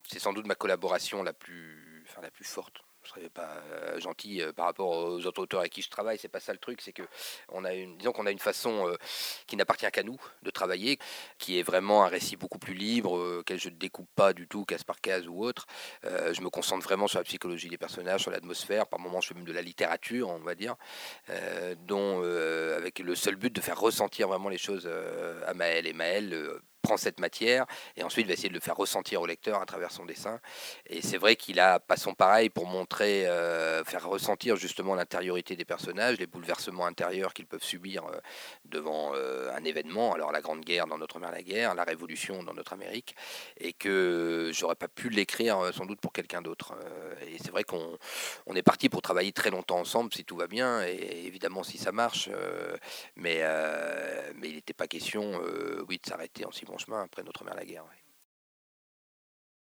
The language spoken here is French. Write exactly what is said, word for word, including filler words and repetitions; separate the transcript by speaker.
Speaker 1: c'est sans doute ma collaboration la plus, enfin, la plus forte. Je serais pas euh, gentil euh, par rapport aux autres auteurs avec qui je travaille, c'est pas ça le truc, c'est que on a une, disons qu'on a une façon euh, qui n'appartient qu'à nous de travailler, qui est vraiment un récit beaucoup plus libre, euh, auquel je ne découpe pas du tout case par case ou autre. Euh, je me concentre vraiment sur la psychologie des personnages, sur l'atmosphère. Par moments, je fais même de la littérature, on va dire, euh, dont euh, avec le seul but de faire ressentir vraiment les choses euh, à Maël. Et Maël euh, prend cette matière et ensuite va essayer de le faire ressentir au lecteur à travers son dessin. Et c'est vrai qu'il a pas son pareil pour montrer, euh, faire ressentir justement l'intériorité des personnages, les bouleversements intérieurs qu'ils peuvent subir euh, devant euh, un événement, alors la Grande Guerre dans Notre Mère la Guerre, la Révolution dans Notre Amérique, et que j'aurais pas pu l'écrire euh, sans doute pour quelqu'un d'autre. Euh, et c'est vrai qu'on on est parti pour travailler très longtemps ensemble si tout va bien, et évidemment si ça marche, euh, mais, euh, mais il n'était pas question, euh, oui, de s'arrêter en si bon chemin après Notre Mère la Guerre. Ouais.